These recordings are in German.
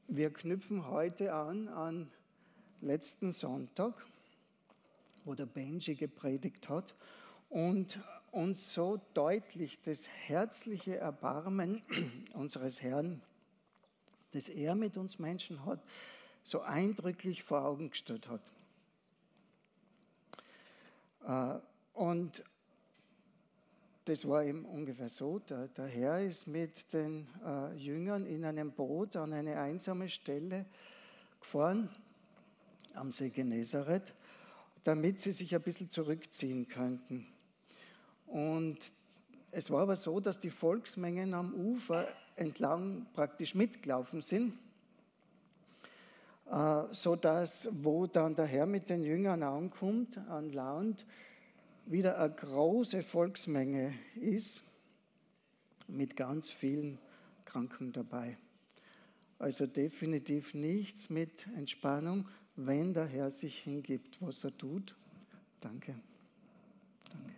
Wir knüpfen heute an letzten Sonntag, wo der Benji gepredigt hat und uns so deutlich das herzliche Erbarmen unseres Herrn, das er mit uns Menschen hat, so eindrücklich vor Augen gestellt hat. Und das war eben ungefähr so, der Herr ist mit den Jüngern in einem Boot an eine einsame Stelle gefahren, am See Genezareth, damit sie sich ein bisschen zurückziehen könnten. Und es war aber so, dass die Volksmengen am Ufer entlang praktisch mitgelaufen sind, sodass, wo dann der Herr mit den Jüngern ankommt, an Land, wieder eine große Volksmenge ist, mit ganz vielen Kranken dabei. Also definitiv nichts mit Entspannung, wenn der Herr sich hingibt, was er tut. Danke. Danke.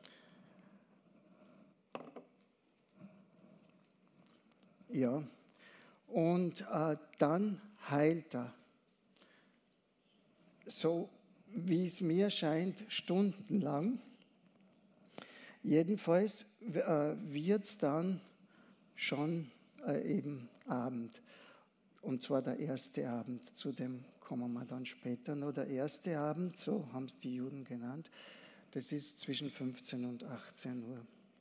Ja, und dann heilt er. So wie es mir scheint, stundenlang. Jedenfalls wird es dann schon eben Abend. Und zwar der erste Abend, zu dem kommen wir dann später noch. Der erste Abend, so haben es die Juden genannt, das ist zwischen 15 und 18 Uhr.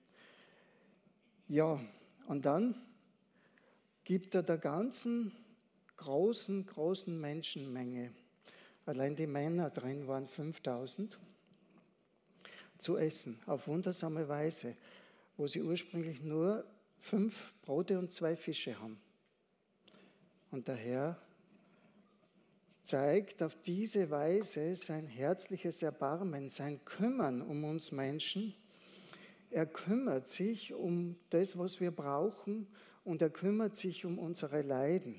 Ja, und dann gibt er der ganzen großen Menschenmenge, allein die Männer drin waren 5000, zu essen, auf wundersame Weise, wo sie ursprünglich nur 5 Brote und 2 Fische haben. Und der Herr zeigt auf diese Weise sein herzliches Erbarmen, sein Kümmern um uns Menschen. Er kümmert sich um das, was wir brauchen, und er kümmert sich um unsere Leiden.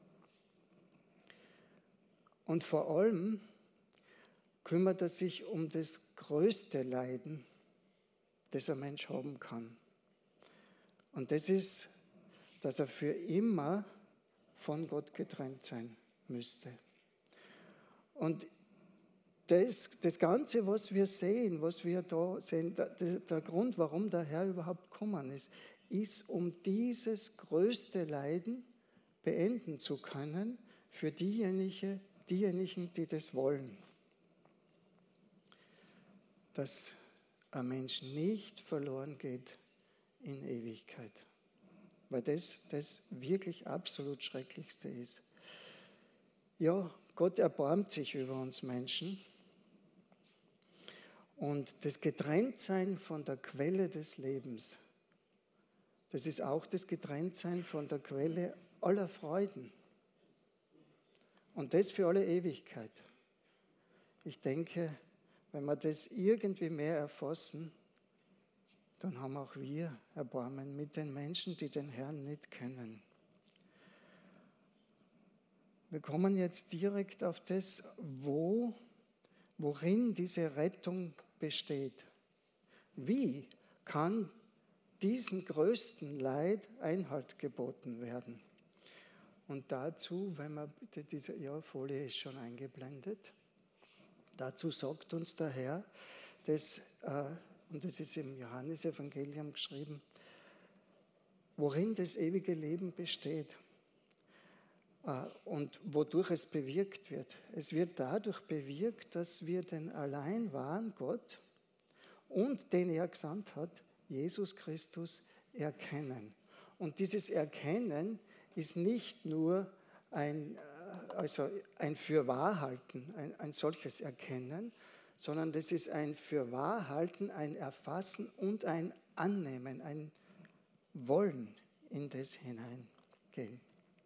Und vor allem kümmert er sich um das größte Leiden, das ein Mensch haben kann. Und das ist, dass er für immer von Gott getrennt sein müsste. Und das Ganze, was wir sehen, was wir da sehen, der Grund, warum der Herr überhaupt gekommen ist, um dieses größte Leiden beenden zu können für diejenigen, die das wollen. Dass ein Mensch nicht verloren geht in Ewigkeit. Weil das wirklich absolut Schrecklichste ist. Ja, Gott erbarmt sich über uns Menschen. Und das Getrenntsein von der Quelle des Lebens, das ist auch das Getrenntsein von der Quelle aller Freuden. Und das für alle Ewigkeit. Ich denke, wenn wir das irgendwie mehr erfassen, dann haben auch wir Erbarmen mit den Menschen, die den Herrn nicht kennen. Wir kommen jetzt direkt auf das, worin diese Rettung besteht. Wie kann diesem größten Leid Einhalt geboten werden? Und dazu, wenn man bitte diese Folie ist schon eingeblendet, dazu sagt uns der Herr, und das ist im Johannesevangelium geschrieben, worin das ewige Leben besteht und wodurch es bewirkt wird. Es wird dadurch bewirkt, dass wir den allein wahren Gott und den er gesandt hat, Jesus Christus, erkennen. Und dieses Erkennen ist nicht nur ein Fürwahrhalten, ein solches Erkennen, sondern das ist ein Fürwahrhalten, ein Erfassen und ein Annehmen, ein Wollen in das hineingehen.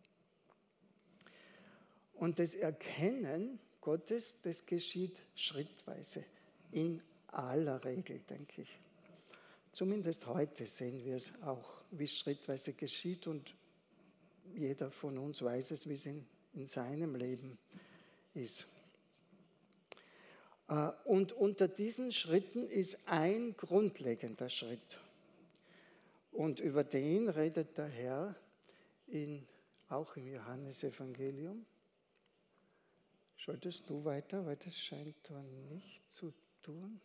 Und das Erkennen Gottes, das geschieht schrittweise, in aller Regel, denke ich. Zumindest heute sehen wir es auch, wie es schrittweise geschieht, und jeder von uns weiß es, wie es in seinem Leben ist. Und unter diesen Schritten ist ein grundlegender Schritt. Und über den redet der Herr in auch im Johannesevangelium. Schaltest du weiter, weil das scheint da nicht zu tun.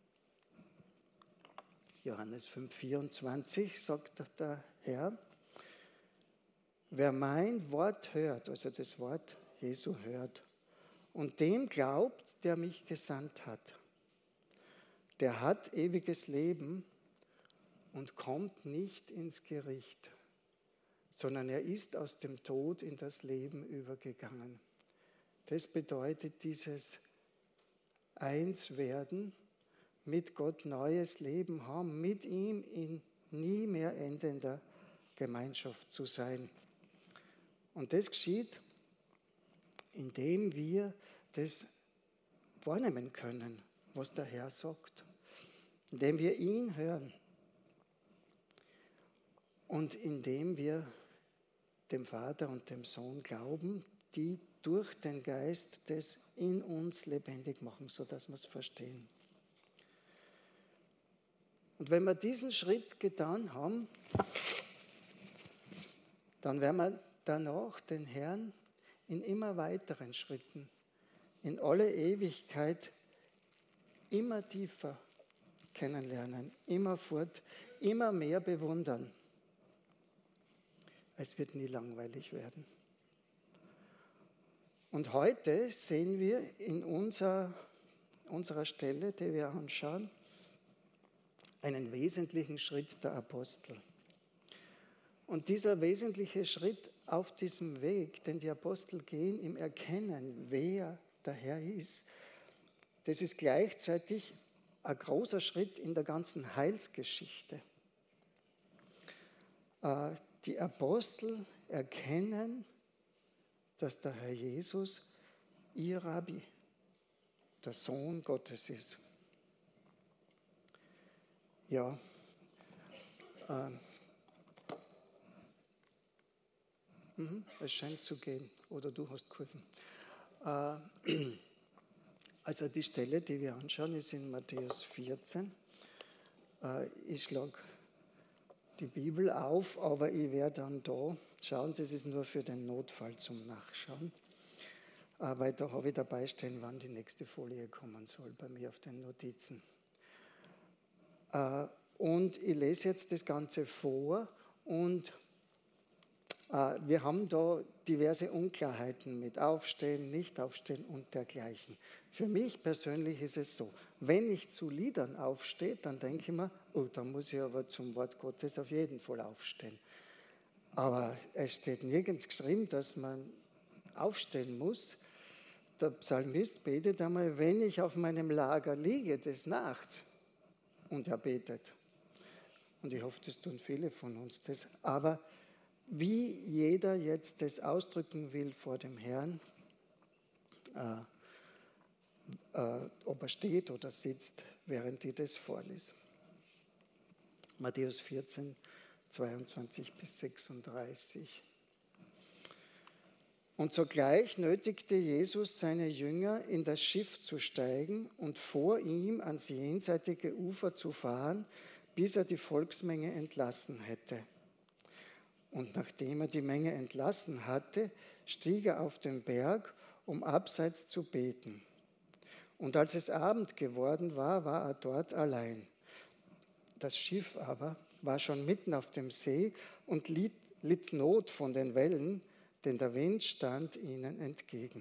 Johannes 5,24 sagt der Herr, wer mein Wort hört, also das Wort Jesu hört, und dem glaubt, der mich gesandt hat, der hat ewiges Leben und kommt nicht ins Gericht, sondern er ist aus dem Tod in das Leben übergegangen. Das bedeutet dieses Einswerden, mit Gott neues Leben haben, mit ihm in nie mehr endender Gemeinschaft zu sein. Und das geschieht, indem wir das wahrnehmen können, was der Herr sagt, indem wir ihn hören und indem wir dem Vater und dem Sohn glauben, die durch den Geist das in uns lebendig machen, sodass wir es verstehen. Und wenn wir diesen Schritt getan haben, dann werden wir danach den Herrn in immer weiteren Schritten, in alle Ewigkeit immer tiefer kennenlernen, immerfort, immer mehr bewundern. Es wird nie langweilig werden. Und heute sehen wir in unserer Stelle, die wir anschauen, einen wesentlichen Schritt der Apostel. Und dieser wesentliche Schritt auf diesem Weg, den die Apostel gehen, im Erkennen, wer der Herr ist, das ist gleichzeitig ein großer Schritt in der ganzen Heilsgeschichte. Die Apostel erkennen, dass der Herr Jesus ihr Rabbi, der Sohn Gottes ist. Ja, es scheint zu gehen, oder du hast geholfen. Also die Stelle, die wir anschauen, ist in Matthäus 14. Ich schlage die Bibel auf, aber ich werde dann da schauen, das ist nur für den Notfall zum Nachschauen, weil da habe ich dabei stehen, wann die nächste Folie kommen soll bei mir auf den Notizen. Und ich lese jetzt das Ganze vor und wir haben da diverse Unklarheiten mit Aufstehen, Nicht-Aufstehen und dergleichen. Für mich persönlich ist es so, wenn ich zu Liedern aufstehe, dann denke ich mir, oh, dann muss ich aber zum Wort Gottes auf jeden Fall aufstehen. Aber es steht nirgends geschrieben, dass man aufstehen muss. Der Psalmist betet einmal, wenn ich auf meinem Lager liege des Nachts, und er betet. Und ich hoffe, das tun viele von uns das. Aber wie jeder jetzt das ausdrücken will vor dem Herrn, ob er steht oder sitzt, während ich das vorlese. Matthäus 14, 22 bis 36. Und sogleich nötigte Jesus seine Jünger, in das Schiff zu steigen und vor ihm ans jenseitige Ufer zu fahren, bis er die Volksmenge entlassen hätte. Und nachdem er die Menge entlassen hatte, stieg er auf den Berg, um abseits zu beten. Und als es Abend geworden war, war er dort allein. Das Schiff aber war schon mitten auf dem See und litt Not von den Wellen, denn der Wind stand ihnen entgegen.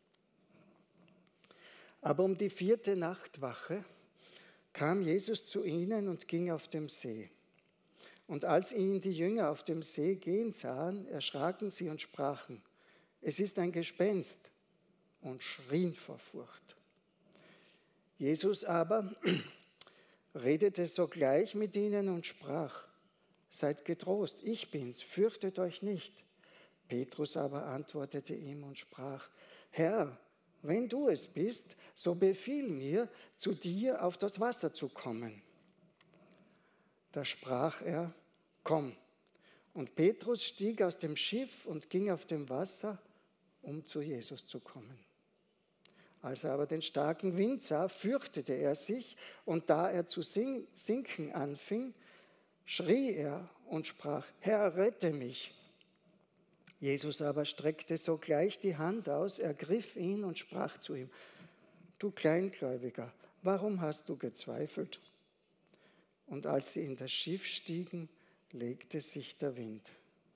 Aber um die 4. Nachtwache kam Jesus zu ihnen und ging auf dem See. Und als ihn die Jünger auf dem See gehen sahen, erschraken sie und sprachen, es ist ein Gespenst, und schrien vor Furcht. Jesus aber redete sogleich mit ihnen und sprach, seid getrost, ich bin's, fürchtet euch nicht. Petrus aber antwortete ihm und sprach, Herr, wenn du es bist, so befiehl mir, zu dir auf das Wasser zu kommen. Da sprach er, komm. Und Petrus stieg aus dem Schiff und ging auf dem Wasser, um zu Jesus zu kommen. Als er aber den starken Wind sah, fürchtete er sich, und da er zu sinken anfing, schrie er und sprach, Herr, rette mich. Jesus aber streckte sogleich die Hand aus, ergriff ihn und sprach zu ihm: Du Kleingläubiger, warum hast du gezweifelt? Und als sie in das Schiff stiegen, legte sich der Wind.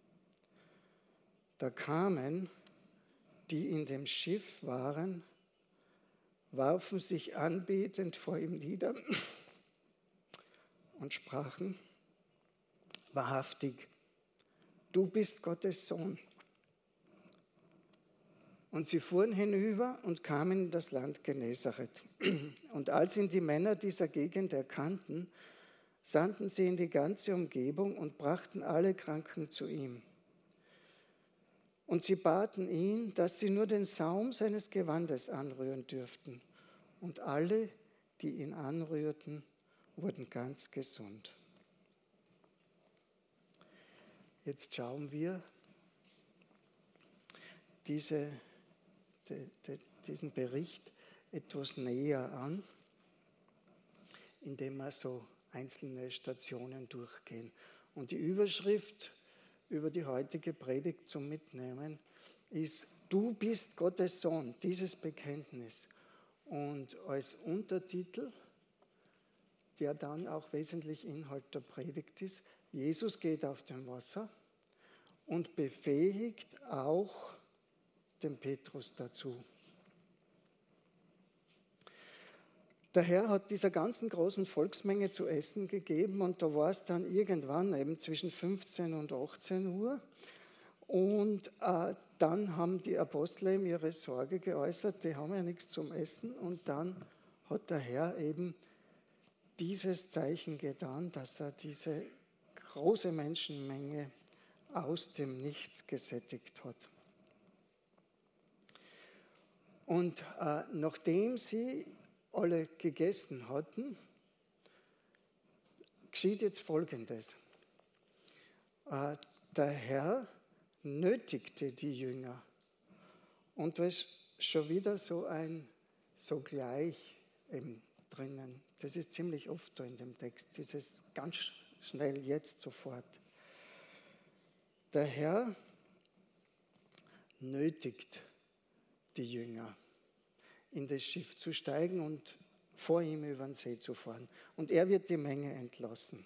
Da kamen, die in dem Schiff waren, warfen sich anbetend vor ihm nieder und sprachen: Wahrhaftig, du bist Gottes Sohn. Und sie fuhren hinüber und kamen in das Land Genezareth. Und als ihn die Männer dieser Gegend erkannten, sandten sie in die ganze Umgebung und brachten alle Kranken zu ihm. Und sie baten ihn, dass sie nur den Saum seines Gewandes anrühren dürften. Und alle, die ihn anrührten, wurden ganz gesund. Jetzt schauen wir diesen Bericht etwas näher an, indem wir so einzelne Stationen durchgehen. Und die Überschrift über die heutige Predigt zum Mitnehmen ist: Du bist Gottes Sohn, dieses Bekenntnis. Und als Untertitel, der dann auch wesentlich Inhalt der Predigt ist: Jesus geht auf dem Wasser und befähigt auch den Petrus dazu. Der Herr hat dieser ganzen großen Volksmenge zu essen gegeben und da war es dann irgendwann eben zwischen 15 und 18 Uhr. Und dann haben die Apostel eben ihre Sorge geäußert, die haben ja nichts zum Essen. Und dann hat der Herr eben dieses Zeichen getan, dass er diese große Menschenmenge aus dem Nichts gesättigt hat. Und nachdem sie alle gegessen hatten, geschieht jetzt Folgendes. Der Herr nötigte die Jünger. Und da ist schon wieder so ein sogleich eben drinnen. Das ist ziemlich oft da in dem Text, dieses ganz schnell, jetzt, sofort. Der Herr nötigt die Jünger, in das Schiff zu steigen und vor ihm über den See zu fahren. Und er wird die Menge entlassen.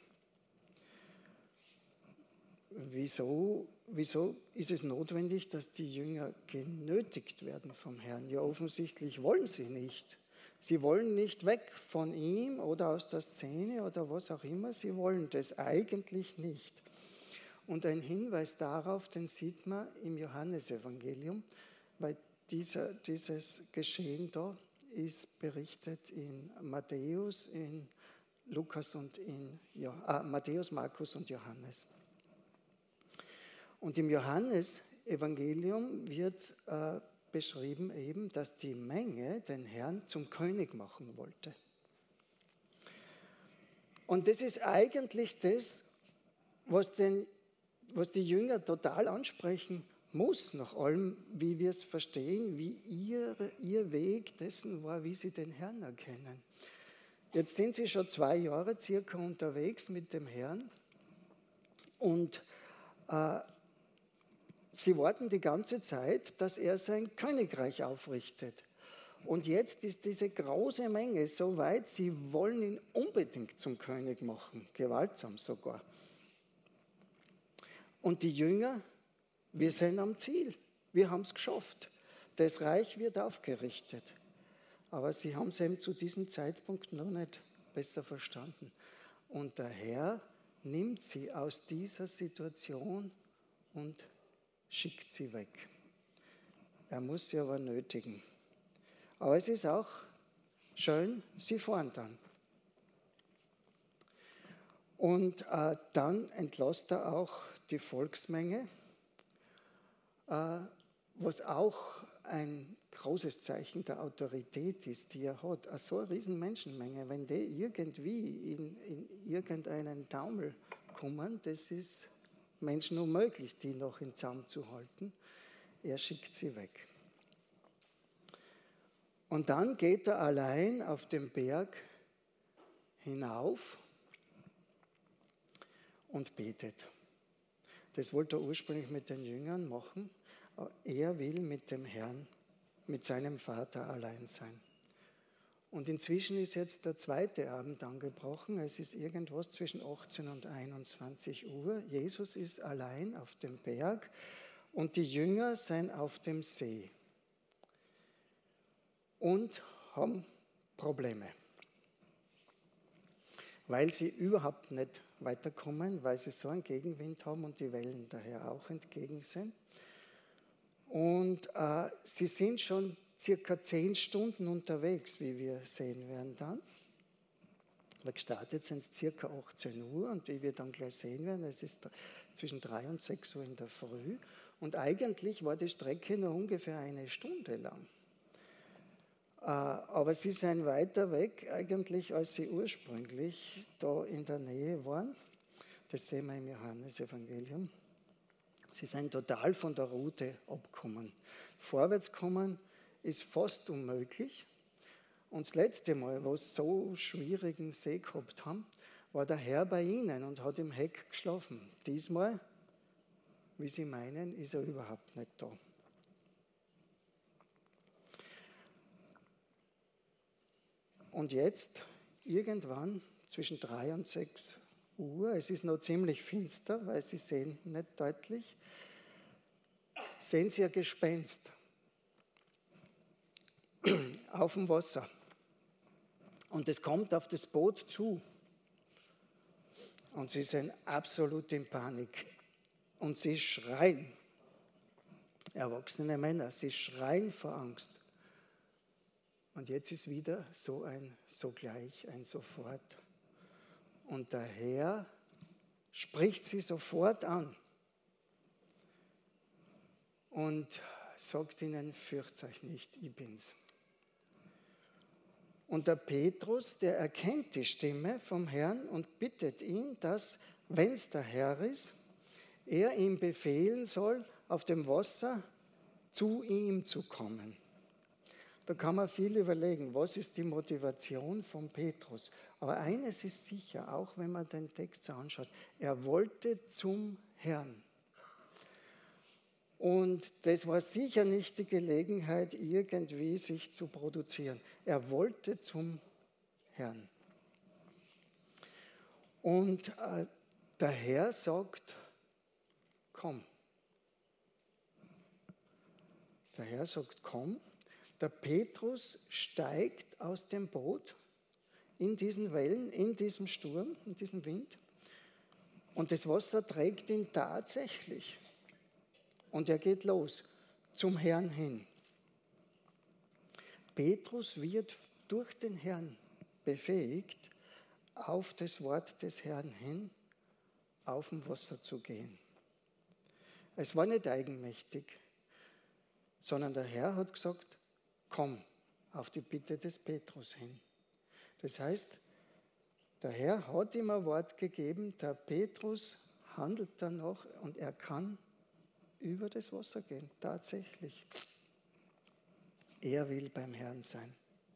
Wieso ist es notwendig, dass die Jünger genötigt werden vom Herrn? Ja, offensichtlich wollen sie nicht. Sie wollen nicht weg von ihm oder aus der Szene oder was auch immer. Sie wollen das eigentlich nicht. Und ein Hinweis darauf, den sieht man im Johannesevangelium, weil dieses Geschehen da ist berichtet in Matthäus, in Lukas und in Matthäus, Markus und Johannes. Und im Johannesevangelium wird beschrieben eben, dass die Menge den Herrn zum König machen wollte. Und das ist eigentlich das, was die Jünger total ansprechen muss, nach allem, wie wir es verstehen, wie ihr Weg dessen war, wie sie den Herrn erkennen. Jetzt sind sie schon 2 Jahre circa unterwegs mit dem Herrn und sie warten die ganze Zeit, dass er sein Königreich aufrichtet. Und jetzt ist diese große Menge so weit, sie wollen ihn unbedingt zum König machen, gewaltsam sogar. Und die Jünger, wir sind am Ziel, wir haben es geschafft. Das Reich wird aufgerichtet. Aber sie haben es eben zu diesem Zeitpunkt noch nicht besser verstanden. Und der Herr nimmt sie aus dieser Situation und schickt sie weg. Er muss sie aber nötigen. Aber es ist auch schön, sie fahren dann. Und dann entlässt er auch die Volksmenge, was auch ein großes Zeichen der Autorität ist, die er hat. So eine riesen Menschenmenge, wenn die irgendwie in irgendeinen Taumel kommen, das ist Menschen unmöglich, die noch in Zaum zu halten. Er schickt sie weg. Und dann geht er allein auf den Berg hinauf und betet. Das wollte er ursprünglich mit den Jüngern machen. Er will mit dem Herrn, mit seinem Vater allein sein. Und inzwischen ist jetzt der zweite Abend angebrochen. Es ist irgendwas zwischen 18 und 21 Uhr. Jesus ist allein auf dem Berg und die Jünger sind auf dem See und haben Probleme, weil sie überhaupt nicht weiterkommen, weil sie so einen Gegenwind haben und die Wellen daher auch entgegen sind. Und sie sind schon circa 10 Stunden unterwegs, wie wir sehen werden dann. Weil gestartet sind es circa 18 Uhr und wie wir dann gleich sehen werden, es ist zwischen 3 und 6 Uhr in der Früh. Und eigentlich war die Strecke nur ungefähr eine Stunde lang. Aber sie sind weiter weg eigentlich, als sie ursprünglich da in der Nähe waren. Das sehen wir im Johannesevangelium. Sie sind total von der Route abgekommen. Vorwärts kommen ist fast unmöglich. Und das letzte Mal, wo sie so schwierigen See gehabt haben, war der Herr bei ihnen und hat im Heck geschlafen. Diesmal, wie sie meinen, ist er überhaupt nicht da. Und jetzt, irgendwann zwischen 3 und 6 Uhr, es ist noch ziemlich finster, weil sie sehen nicht deutlich, sehen sie ein Gespenst auf dem Wasser. Und es kommt auf das Boot zu. Und sie sind absolut in Panik. Und sie schreien. Erwachsene Männer, sie schreien vor Angst. Und jetzt ist wieder so ein Sogleich, ein Sofort. Und der Herr spricht sie sofort an und sagt ihnen, fürchtet euch nicht, ich bin's. Und der Petrus, der erkennt die Stimme vom Herrn und bittet ihn, dass, wenn es der Herr ist, er ihm befehlen soll, auf dem Wasser zu ihm zu kommen. Da kann man viel überlegen, was ist die Motivation von Petrus. Aber eines ist sicher, auch wenn man den Text so anschaut, er wollte zum Herrn. Und das war sicher nicht die Gelegenheit, irgendwie sich zu produzieren. Er wollte zum Herrn. Und der Herr sagt, komm. Der Herr sagt, komm. Der Petrus steigt aus dem Boot in diesen Wellen, in diesem Sturm, in diesem Wind. Und das Wasser trägt ihn tatsächlich. Und er geht los, zum Herrn hin. Petrus wird durch den Herrn befähigt, auf das Wort des Herrn hin, auf dem Wasser zu gehen. Es war nicht eigenmächtig, sondern der Herr hat gesagt, komm, auf die Bitte des Petrus hin. Das heißt, der Herr hat ihm ein Wort gegeben, der Petrus handelt danach und er kann über das Wasser gehen, tatsächlich. Er will beim Herrn sein.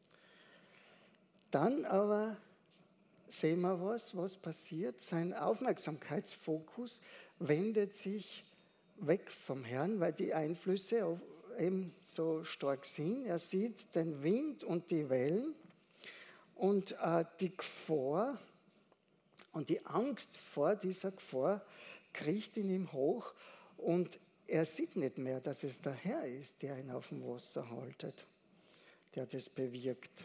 Dann aber sehen wir was passiert. Sein Aufmerksamkeitsfokus wendet sich weg vom Herrn, weil die Einflüsse eben so stark sind. Er sieht den Wind und die Wellen und die Gefahr und die Angst vor dieser Gefahr kriecht in ihm hoch und er sieht nicht mehr, dass es der Herr ist, der ihn auf dem Wasser haltet, der das bewirkt.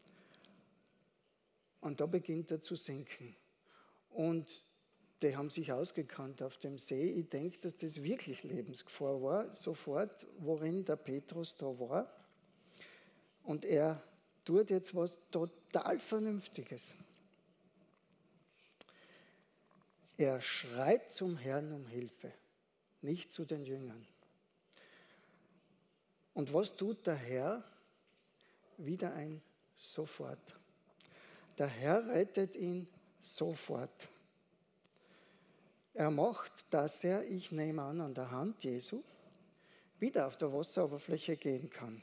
Und da beginnt er zu sinken. Und die haben sich ausgekannt auf dem See. Ich denke, dass das wirklich Lebensgefahr war, sofort, worin der Petrus da war. Und er tut jetzt was total Vernünftiges. Er schreit zum Herrn um Hilfe, nicht zu den Jüngern. Und was tut der Herr? Wieder ein Sofort. Der Herr rettet ihn sofort. Er macht, dass er, ich nehme an der Hand Jesu, wieder auf der Wasseroberfläche gehen kann.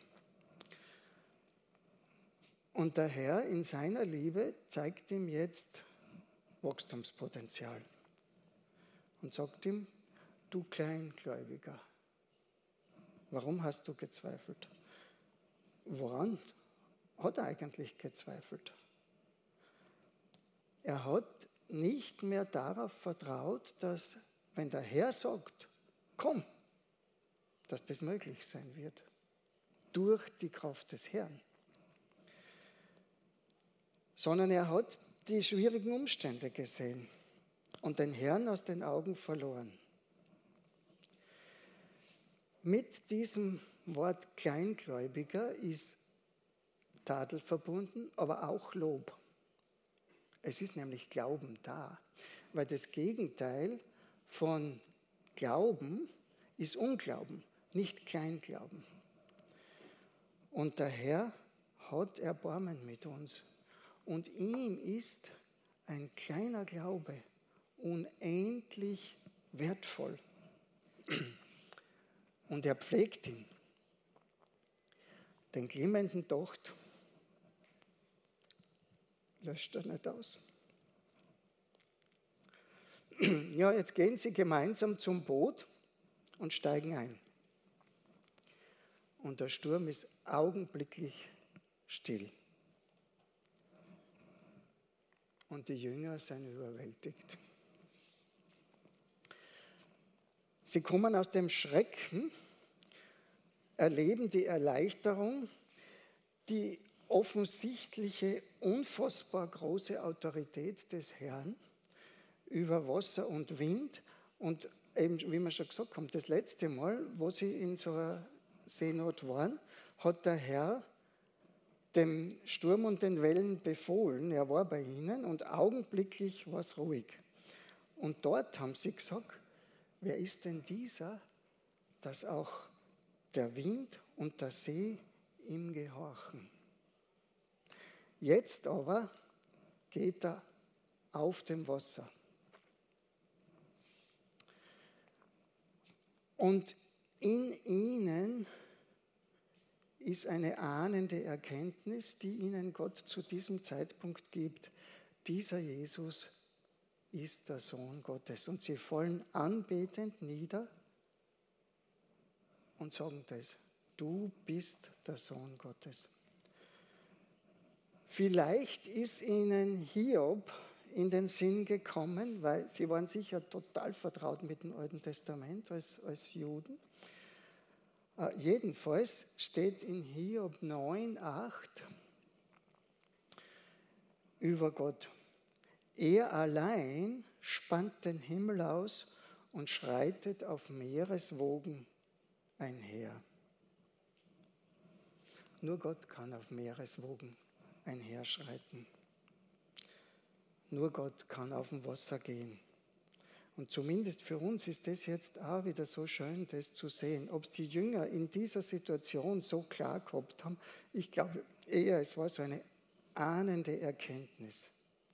Und der Herr in seiner Liebe zeigt ihm jetzt Wachstumspotenzial und sagt ihm, du Kleingläubiger, warum hast du gezweifelt? Woran hat er eigentlich gezweifelt? Er hat nicht mehr darauf vertraut, dass, wenn der Herr sagt, komm, dass das möglich sein wird, durch die Kraft des Herrn. Sondern er hat die schwierigen Umstände gesehen und den Herrn aus den Augen verloren. Mit diesem Wort Kleingläubiger ist Tadel verbunden, aber auch Lob. Es ist nämlich Glauben da, weil das Gegenteil von Glauben ist Unglauben, nicht Kleinglauben. Und der Herr hat Erbarmen mit uns. Und ihm ist ein kleiner Glaube unendlich wertvoll. Und er pflegt ihn. Den glimmenden Docht löscht er nicht aus. Ja, jetzt gehen sie gemeinsam zum Boot und steigen ein. Und der Sturm ist augenblicklich still. Und die Jünger sind überwältigt. Sie kommen aus dem Schrecken, erleben die Erleichterung, die offensichtliche, unfassbar große Autorität des Herrn über Wasser und Wind. Und eben, wie wir schon gesagt haben, das letzte Mal, wo sie in so einer Seenot waren, hat der Herr dem Sturm und den Wellen befohlen. Er war bei ihnen und augenblicklich war es ruhig. Und dort haben sie gesagt, wer ist denn dieser, dass auch der Wind und der See ihm gehorchen? Jetzt aber geht er auf dem Wasser. Und in ihnen ist eine ahnende Erkenntnis, die ihnen Gott zu diesem Zeitpunkt gibt. Dieser Jesus ist der Sohn Gottes. Und sie fallen anbetend nieder und sagen das: Du bist der Sohn Gottes. Vielleicht ist ihnen Hiob in den Sinn gekommen, weil sie waren sicher total vertraut mit dem Alten Testament als Juden. Jedenfalls steht in Hiob 9,8 über Gott: Er allein spannt den Himmel aus und schreitet auf Meereswogen einher. Nur Gott kann auf Meereswogen einherschreiten. Nur Gott kann auf dem Wasser gehen. Und zumindest für uns ist das jetzt auch wieder so schön, das zu sehen. Ob es die Jünger in dieser Situation so klar gehabt haben, ich glaube eher, es war so eine ahnende Erkenntnis.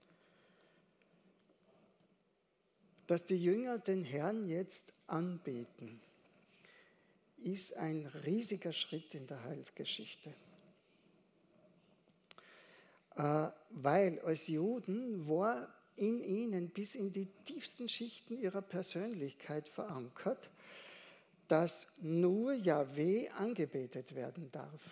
Dass die Jünger den Herrn jetzt anbeten, ist ein riesiger Schritt in der Heilsgeschichte. Weil als Juden war in ihnen bis in die tiefsten Schichten ihrer Persönlichkeit verankert, dass nur Jahwe angebetet werden darf.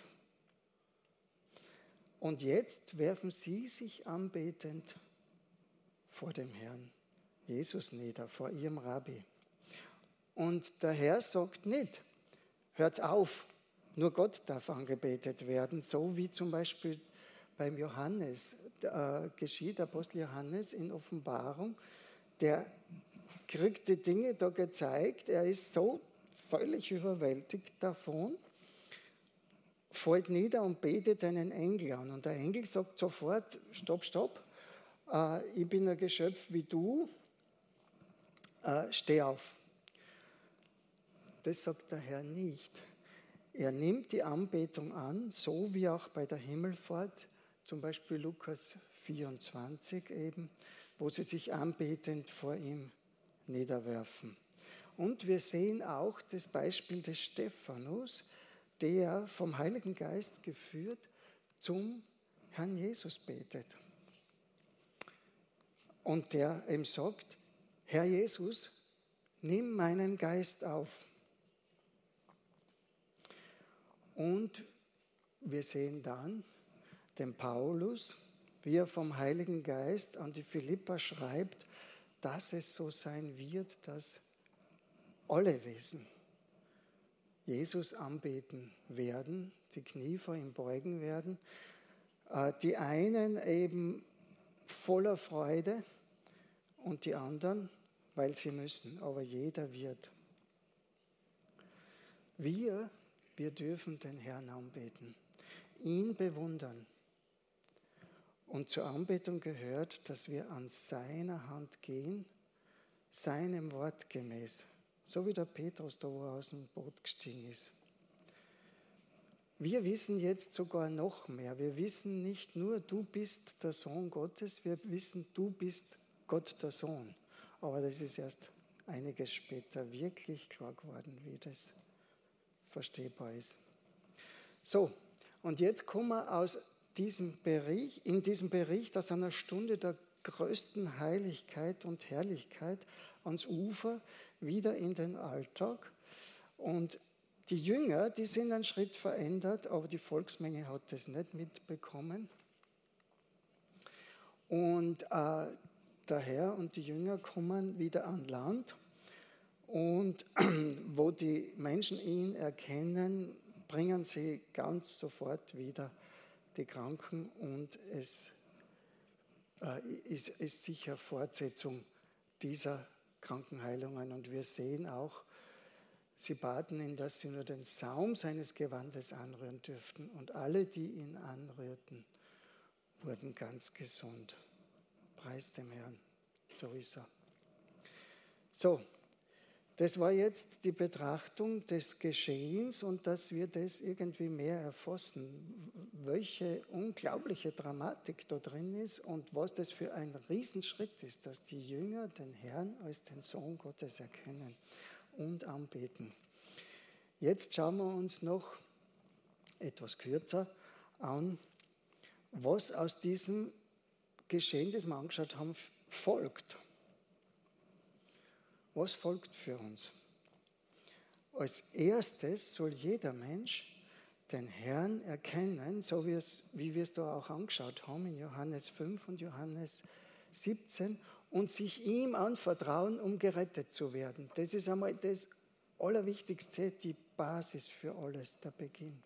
Und jetzt werfen sie sich anbetend vor dem Herrn Jesus nieder, vor ihrem Rabbi. Und der Herr sagt nicht, hört's auf, nur Gott darf angebetet werden, so wie zum Beispiel beim Johannes geschieht, Apostel Johannes in Offenbarung, der kriegt die Dinge da gezeigt, er ist so völlig überwältigt davon, fällt nieder und betet einen Engel an. Und der Engel sagt sofort, stopp, ich bin ein Geschöpf wie du, steh auf. Das sagt der Herr nicht. Er nimmt die Anbetung an, so wie auch bei der Himmelfahrt, zum Beispiel Lukas 24 eben, wo sie sich anbetend vor ihm niederwerfen. Und wir sehen auch das Beispiel des Stephanus, der vom Heiligen Geist geführt zum Herrn Jesus betet. Und der ihm sagt, Herr Jesus, nimm meinen Geist auf. Und wir sehen dann den Paulus, wie er vom Heiligen Geist an die Philipper schreibt, dass es so sein wird, dass alle Wesen Jesus anbeten werden, die Knie vor ihm beugen werden. Die einen eben voller Freude und die anderen, weil sie müssen, aber jeder wird. Wir dürfen den Herrn anbeten, ihn bewundern. Und zur Anbetung gehört, dass wir an seiner Hand gehen, seinem Wort gemäß. So wie der Petrus da, wo er aus dem Boot gestiegen ist. Wir wissen jetzt sogar noch mehr. Wir wissen nicht nur, du bist der Sohn Gottes, wir wissen, du bist Gott der Sohn. Aber das ist erst einiges später wirklich klar geworden, wie das verstehbar ist. So, und jetzt kommen wir in diesem Bericht aus einer Stunde der größten Heiligkeit und Herrlichkeit ans Ufer, wieder in den Alltag. Und die Jünger, die sind einen Schritt verändert, aber die Volksmenge hat das nicht mitbekommen. Und der Herr und die Jünger kommen wieder an Land. Und wo die Menschen ihn erkennen, bringen sie ganz sofort wieder die Kranken und es ist sicher Fortsetzung dieser Krankenheilungen. Und wir sehen auch, sie baten ihn, dass sie nur den Saum seines Gewandes anrühren dürften. Und alle, die ihn anrührten, wurden ganz gesund. Preis dem Herrn. So ist er. So, das war jetzt die Betrachtung des Geschehens und dass wir das irgendwie mehr erfassen, welche unglaubliche Dramatik da drin ist und was das für ein Riesenschritt ist, dass die Jünger den Herrn als den Sohn Gottes erkennen und anbeten. Jetzt schauen wir uns noch etwas kürzer an, was aus diesem Geschehen, das wir angeschaut haben, folgt. Was folgt für uns? Als erstes soll jeder Mensch den Herrn erkennen, so wie wir es da auch angeschaut haben in Johannes 5 und Johannes 17 und sich ihm anvertrauen, um gerettet zu werden. Das ist einmal das Allerwichtigste, die Basis für alles, der Beginn.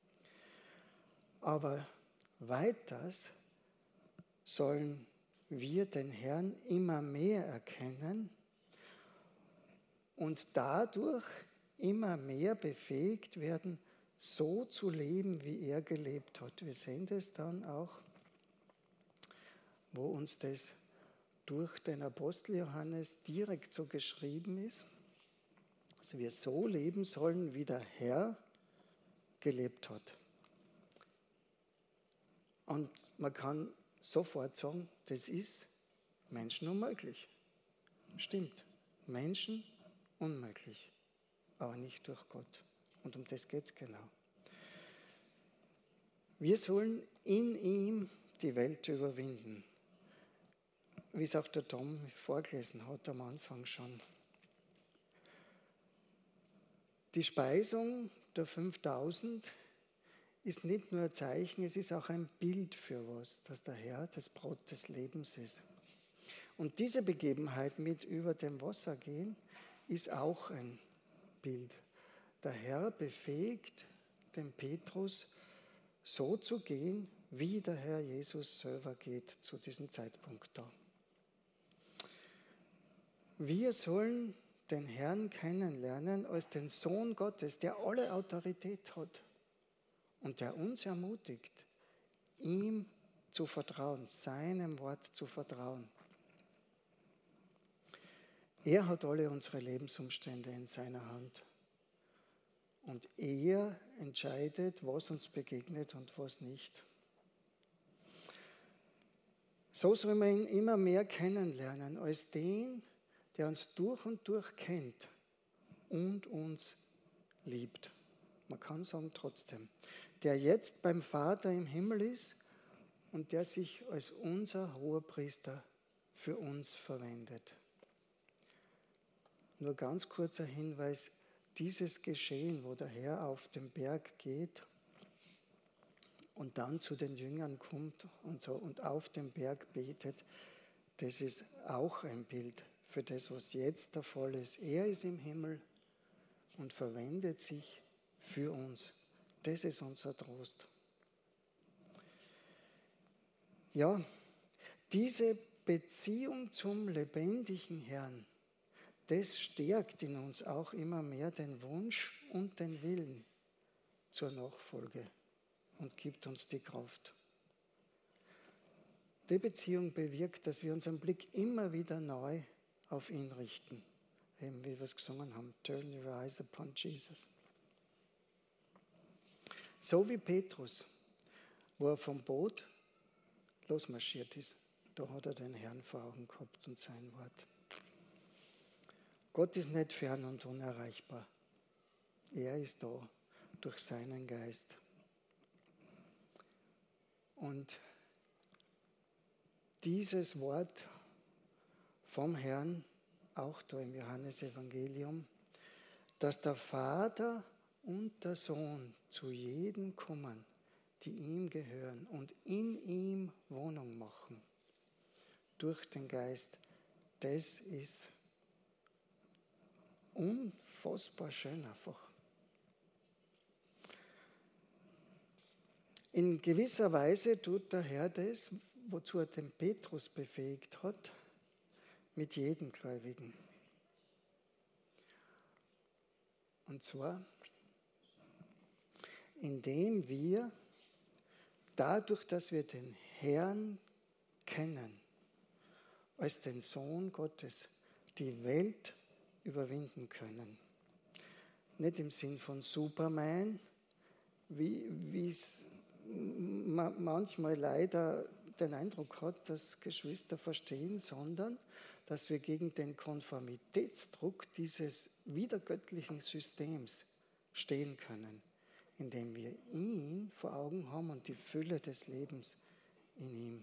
Aber weiters sollen wir den Herrn immer mehr erkennen und dadurch immer mehr befähigt werden, so zu leben, wie er gelebt hat. Wir sehen das dann auch, wo uns das durch den Apostel Johannes direkt so geschrieben ist, dass wir so leben sollen, wie der Herr gelebt hat. Und man kann sofort sagen, das ist Menschen unmöglich. Stimmt, Menschen unmöglich, aber nicht durch Gott. Und um das geht es genau. Wir sollen in ihm die Welt überwinden. Wie es auch der Tom vorgelesen hat am Anfang schon. Die Speisung der 5000 ist nicht nur ein Zeichen, es ist auch ein Bild für was, dass der Herr das Brot des Lebens ist. Und diese Begebenheit mit über dem Wasser gehen, ist auch ein Bild. Der Herr befähigt den Petrus, so zu gehen, wie der Herr Jesus selber geht zu diesem Zeitpunkt da. Wir sollen den Herrn kennenlernen als den Sohn Gottes, der alle Autorität hat und der uns ermutigt, ihm zu vertrauen, seinem Wort zu vertrauen. Er hat alle unsere Lebensumstände in seiner Hand. Und er entscheidet, was uns begegnet und was nicht. So soll man ihn immer mehr kennenlernen als den, der uns durch und durch kennt und uns liebt. Man kann sagen trotzdem, der jetzt beim Vater im Himmel ist und der sich als unser Hoherpriester für uns verwendet. Nur ganz kurzer Hinweis, dieses Geschehen, wo der Herr auf den Berg geht und dann zu den Jüngern kommt und so und auf dem Berg betet, das ist auch ein Bild für das, was jetzt der Fall ist. Er ist im Himmel und verwendet sich für uns. Das ist unser Trost. Ja, diese Beziehung zum lebendigen Herrn, das stärkt in uns auch immer mehr den Wunsch und den Willen zur Nachfolge und gibt uns die Kraft. Die Beziehung bewirkt, dass wir unseren Blick immer wieder neu auf ihn richten. Eben wie wir es gesungen haben, turn your eyes upon Jesus. So wie Petrus, wo er vom Boot losmarschiert ist, da hat er den Herrn vor Augen gehabt und sein Wort. Gott ist nicht fern und unerreichbar. Er ist da durch seinen Geist. Und dieses Wort vom Herrn, auch da im Johannesevangelium, dass der Vater und der Sohn zu jedem kommen, die ihm gehören und in ihm Wohnung machen, durch den Geist, das ist unfassbar schön einfach. In gewisser Weise tut der Herr das, wozu er den Petrus befähigt hat, mit jedem Gläubigen. Und zwar, indem wir, dadurch, dass wir den Herrn kennen, als den Sohn Gottes, die Welt überwinden können. Nicht im Sinn von Superman, wie es manchmal leider den Eindruck hat, dass Geschwister verstehen, sondern dass wir gegen den Konformitätsdruck dieses widergöttlichen Systems stehen können, indem wir ihn vor Augen haben und die Fülle des Lebens in ihm.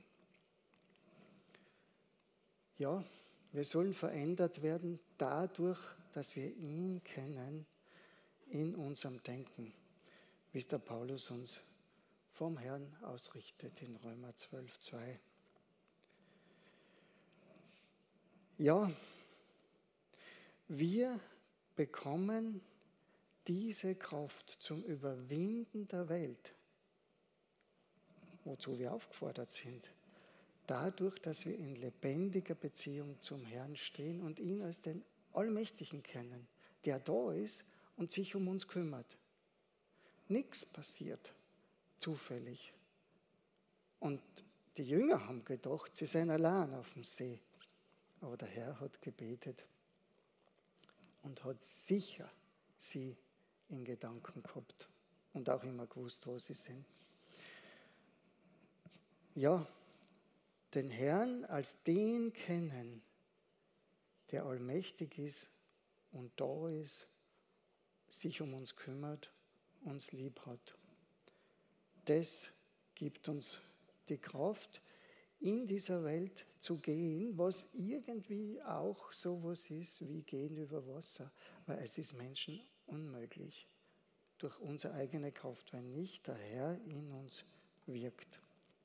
Ja, wir sollen verändert werden dadurch, dass wir ihn kennen in unserem Denken, wie es der Paulus uns vom Herrn ausrichtet in Römer 12,2. Ja, wir bekommen diese Kraft zum Überwinden der Welt, wozu wir aufgefordert sind, dadurch, dass wir in lebendiger Beziehung zum Herrn stehen und ihn als den Allmächtigen kennen, der da ist und sich um uns kümmert. Nichts passiert zufällig. Und die Jünger haben gedacht, sie seien allein auf dem See. Aber der Herr hat gebetet und hat sicher sie in Gedanken gehabt und auch immer gewusst, wo sie sind. Ja, den Herrn als den kennen, der allmächtig ist und da ist, sich um uns kümmert, uns lieb hat. Das gibt uns die Kraft, in dieser Welt zu gehen, was irgendwie auch sowas ist wie gehen über Wasser, weil es ist Menschen unmöglich durch unsere eigene Kraft, wenn nicht der Herr in uns wirkt.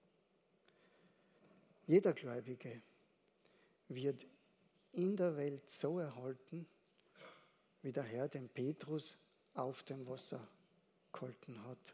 Jeder Gläubige wird in der Welt so erhalten, wie der Herr den Petrus auf dem Wasser gehalten hat.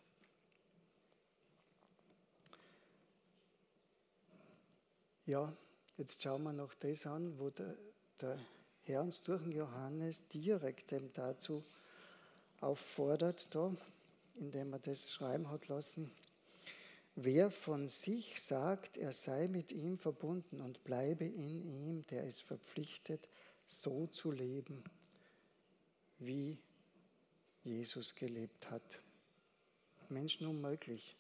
Ja, jetzt schauen wir noch das an, wo der Herr uns durch den Johannes direkt dazu auffordert, da, indem er das schreiben hat lassen. Wer von sich sagt, er sei mit ihm verbunden und bleibe in ihm, der ist verpflichtet, so zu leben, wie Jesus gelebt hat. Menschen unmöglich.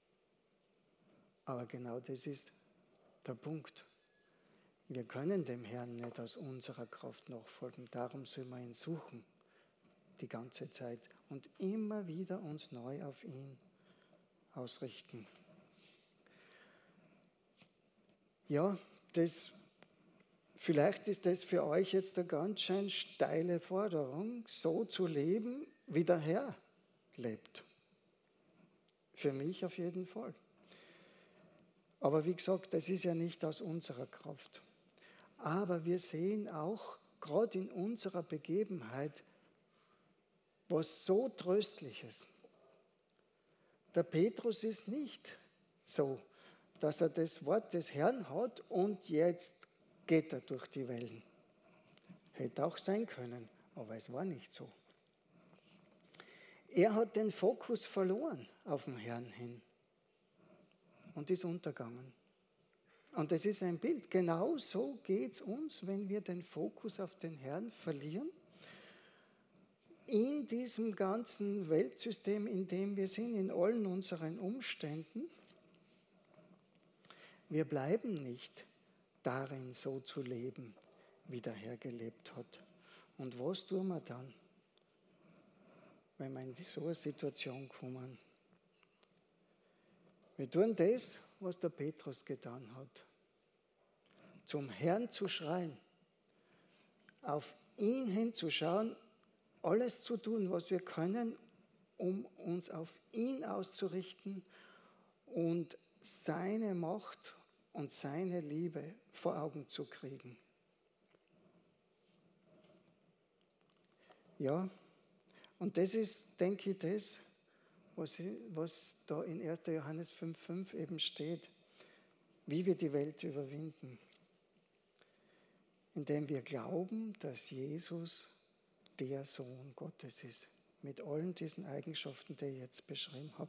Aber genau das ist der Punkt. Wir können dem Herrn nicht aus unserer Kraft nachfolgen, darum sollen wir ihn suchen, die ganze Zeit und immer wieder uns neu auf ihn ausrichten. Ja, das Vielleicht ist das für euch jetzt eine ganz schön steile Forderung, so zu leben, wie der Herr lebt. Für mich auf jeden Fall. Aber wie gesagt, das ist ja nicht aus unserer Kraft. Aber wir sehen auch, gerade in unserer Begebenheit, was so Tröstliches. Der Petrus ist nicht so, dass er das Wort des Herrn hat und jetzt geht er durch die Wellen. Hätte auch sein können, aber es war nicht so. Er hat den Fokus verloren auf den Herrn hin und ist untergegangen. Und das ist ein Bild. Genau so geht es uns, wenn wir den Fokus auf den Herrn verlieren. In diesem ganzen Weltsystem, in dem wir sind, in allen unseren Umständen, wir bleiben nicht darin, so zu leben, wie der Herr gelebt hat. Und was tun wir dann, wenn wir in so eine Situation kommen? Wir tun das, was der Petrus getan hat. Zum Herrn zu schreien, auf ihn hinzuschauen, alles zu tun, was wir können, um uns auf ihn auszurichten und seine Macht und seine Liebe vor Augen zu kriegen. Ja, und das ist, denke ich, das, was da in 1. Johannes 5,5 eben steht, wie wir die Welt überwinden. Indem wir glauben, dass Jesus der Sohn Gottes ist, mit allen diesen Eigenschaften, die ich jetzt beschrieben habe.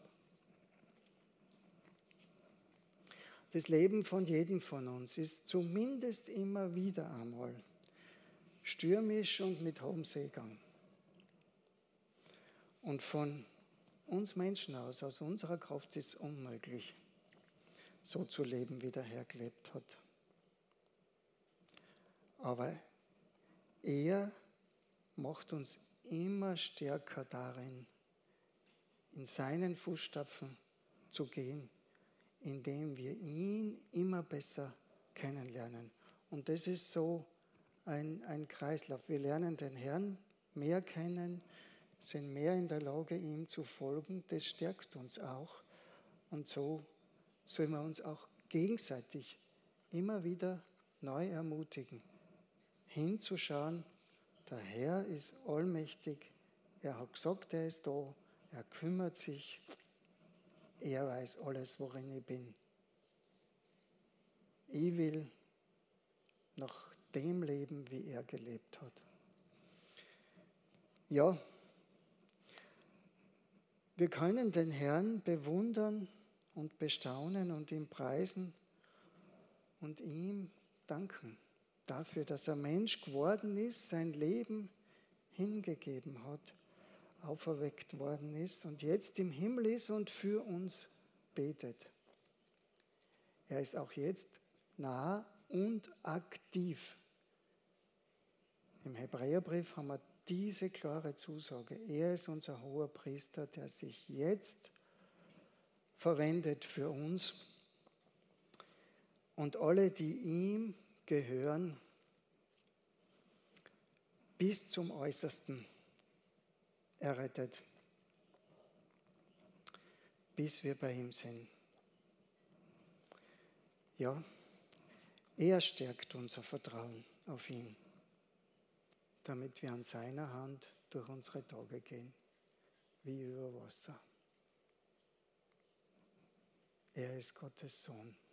Das Leben von jedem von uns ist zumindest immer wieder einmal stürmisch und mit hohem Seegang. Und von uns Menschen aus unserer Kraft ist es unmöglich, so zu leben, wie der Herr gelebt hat. Aber er macht uns immer stärker darin, in seinen Fußstapfen zu gehen, indem wir ihn immer besser kennenlernen. Und das ist so ein Kreislauf. Wir lernen den Herrn mehr kennen, sind mehr in der Lage, ihm zu folgen. Das stärkt uns auch. Und so sollen wir uns auch gegenseitig immer wieder neu ermutigen, hinzuschauen, der Herr ist allmächtig, er hat gesagt, er ist da, er kümmert sich, er weiß alles, worin ich bin. Ich will nach dem leben, wie er gelebt hat. Ja, wir können den Herrn bewundern und bestaunen und ihn preisen und ihm danken dafür, dass er Mensch geworden ist, sein Leben hingegeben hat, auferweckt worden ist und jetzt im Himmel ist und für uns betet. Er ist auch jetzt nah und aktiv. Im Hebräerbrief haben wir diese klare Zusage. Er ist unser hoher Priester, der sich jetzt verwendet für uns. Und alle, die ihm gehören, bis zum Äußersten errettet, bis wir bei ihm sind. Ja, er stärkt unser Vertrauen auf ihn, damit wir an seiner Hand durch unsere Tage gehen, wie über Wasser. Er ist Gottes Sohn.